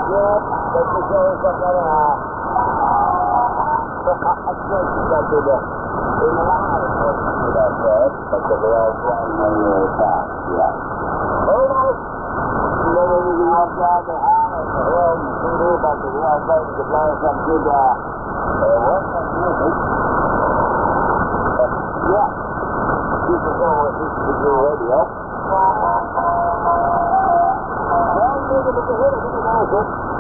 Yeah, that's the show is up there. I think you got to do in the line, that's it. But the real one when you're back, yeah. Very nice. And then when you walk down the hall and the hill, you see there about the real place to play some good, work on music. Yeah. You can go with this to do radio. Well, maybe it's a hit, I think it's nice.